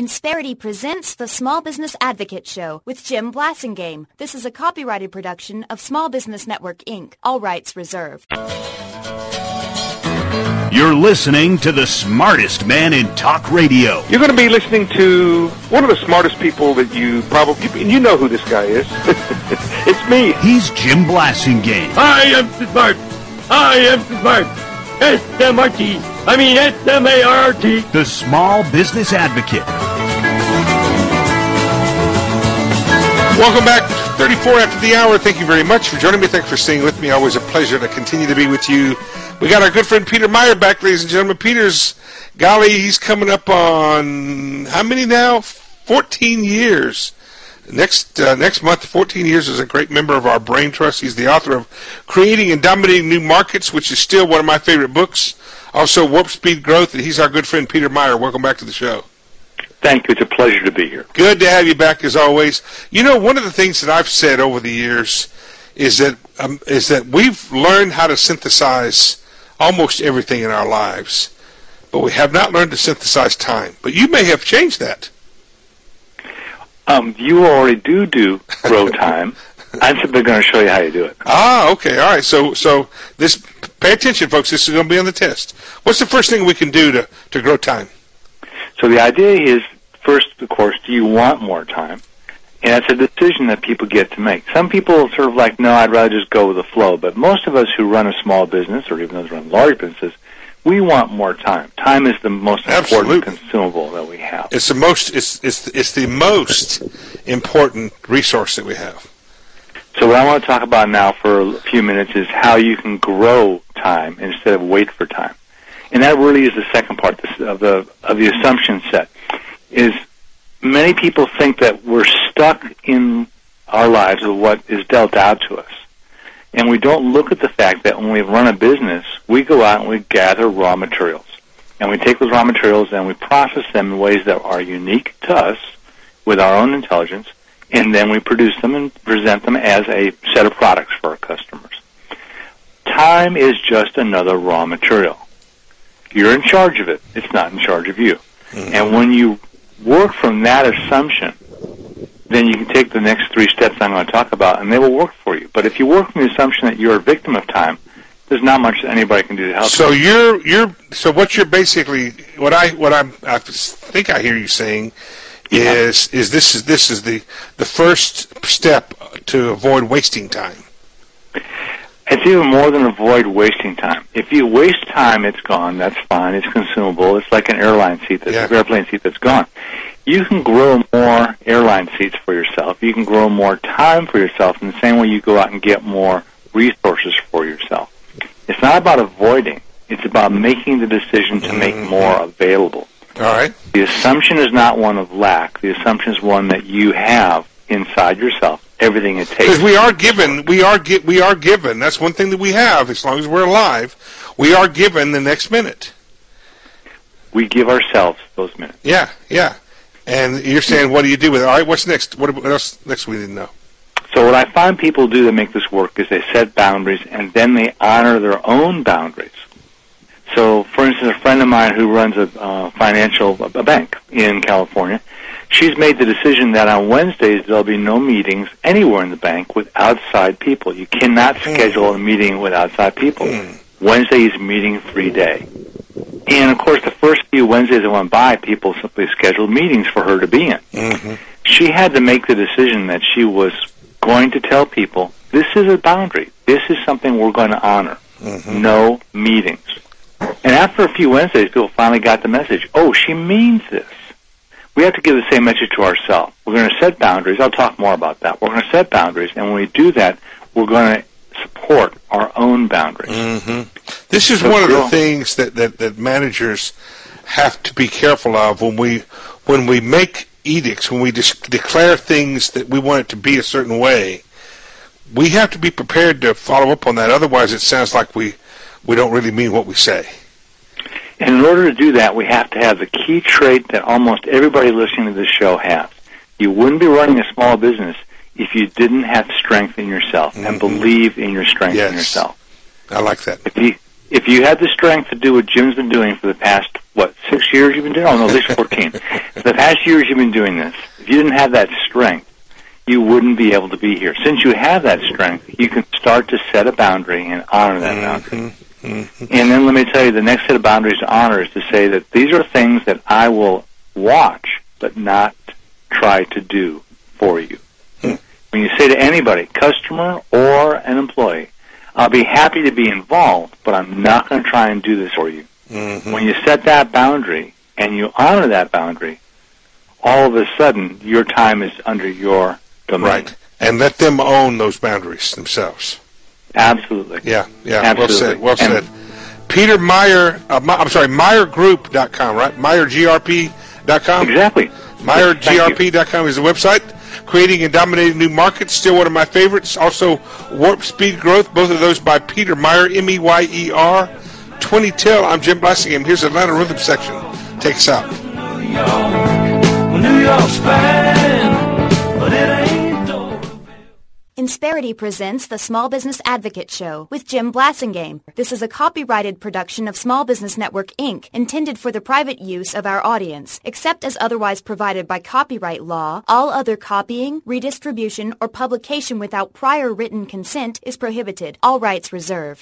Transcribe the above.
Insperity presents the Small Business Advocate Show with Jim Blasingame. This is a copyrighted production of Small Business Network, Inc. All rights reserved. You're listening to the smartest man in talk radio. You're going to be listening to one of the smartest people that you know who this guy is. It's me. He's Jim Blasingame. I am smart. I am smart. S-M-R-T. I mean S-M-A-R-T. The Small Business Advocate. Welcome back. 34 after the hour. Thank you very much for joining me. Thanks for staying with me. Always a pleasure to continue to be with you. We got our good friend Peter Meyer back, ladies and gentlemen. Peter's, golly, he's coming up on, how many now? 14 years. Next month, 14 years as a great member of our Brain Trust. He's the author of Creating and Dominating New Markets, which is still one of my favorite books. Also, Warp Speed Growth, and he's our good friend Peter Meyer. Welcome back to the show. Thank you. It's a pleasure to be here. Good to have you back, as always. You know, one of the things that I've said over the years is that we've learned how to synthesize almost everything in our lives, but we have not learned to synthesize time. But you may have changed that. You already do grow time. I'm simply going to show you how you do it. Ah, okay, all right. So this, pay attention, folks. This is going to be on the test. What's the first thing we can do to grow time? So the idea is, first, of course, do you want more time? And that's a decision that people get to make. Some people are sort of like, no, I'd rather just go with the flow. But most of us who run a small business, or even those who run large businesses, we want more time. Time is the most important consumable that we have. It's the most. It's the most important resource that we have. So what I want to talk about now for a few minutes is how you can grow time instead of wait for time. And that really is the second part of the assumption set. Is many people think that we're stuck in our lives with what is dealt out to us. And we don't look at the fact that when we run a business, we go out and we gather raw materials. And we take those raw materials and we process them in ways that are unique to us with our own intelligence, and then we produce them and present them as a set of products for our customers. Time is just another raw material. You're in charge of it. It's not in charge of you. Mm-hmm. And when you work from that assumption, then you can take the next three steps I'm going to talk about, and they will work for you. But if you work from the assumption that you're a victim of time, there's not much that anybody can do to help you. So what you're basically, I think I hear you saying is this is the first step to avoid wasting time. It's even more than avoid wasting time. If you waste time, it's gone. That's fine. It's consumable. It's like an airplane seat that's gone. You can grow more airline seats for yourself. You can grow more time for yourself in the same way you go out and get more resources for yourself. It's not about avoiding. It's about making the decision to make more available. All right. The assumption is not one of lack. The assumption is one that you have inside yourself everything it takes. Because we are given. That's one thing that we have. As long as we're alive, we are given the next minute. We give ourselves those minutes. Yeah. And you're saying, what do you do with it? All right, what's next? What else next we didn't know? So what I find people do to make this work is they set boundaries, and then they honor their own boundaries. So, for instance, a friend of mine who runs a bank in California, she's made the decision that on Wednesdays there'll be no meetings anywhere in the bank with outside people. You cannot schedule a meeting with outside people. Wednesday is meeting-free day. And, of course, the first few Wednesdays that went by, people simply scheduled meetings for her to be in. Mm-hmm. She had to make the decision that she was going to tell people, this is a boundary. This is something we're going to honor. Mm-hmm. No meetings. And after a few Wednesdays, people finally got the message, oh, she means this. We have to give the same message to ourselves. We're going to set boundaries. I'll talk more about that. We're going to set boundaries, and when we do that, we're going to support our own boundaries. Mm-hmm. This is one of the things that managers have to be careful of when we make edicts, when we declare things that we want it to be a certain way. We have to be prepared to follow up on that. Otherwise, it sounds like we don't really mean what we say. And in order to do that, we have to have the key trait that almost everybody listening to this show has. You wouldn't be running a small business if you didn't have strength in yourself and believe in your strength in yourself. I like that. If you had the strength to do what Jim's been doing for the past 6 years you've been doing it? Oh, no, at least 14. The past years you've been doing this. If you didn't have that strength, you wouldn't be able to be here. Since you have that strength, you can start to set a boundary and honor that boundary. And then let me tell you, the next set of boundaries to honor is to say that these are things that I will watch but not try to do for you. When you say to anybody, customer or an employee, I'll be happy to be involved, but I'm not going to try and do this for you. When you set that boundary and you honor that boundary, all of a sudden your time is under your domain. Right. And let them own those boundaries themselves. Absolutely. Yeah. Absolutely. Well said. Peter Meyer, MeyerGroup.com, right? MeyerGRP.com? Exactly. MeyerGRP.com is the website. Creating and Dominating New Markets, still one of my favorites. Also, Warp Speed Growth, both of those by Peter Meyer, M-E-Y-E-R. 2010, I'm Jim Blassingham. Here's the Atlanta Rhythm section. Take us out. New York's fine, but it ain't. Insperity presents the Small Business Advocate Show with Jim Blasingame. This is a copyrighted production of Small Business Network, Inc., intended for the private use of our audience. Except as otherwise provided by copyright law, all other copying, redistribution, or publication without prior written consent is prohibited. All rights reserved.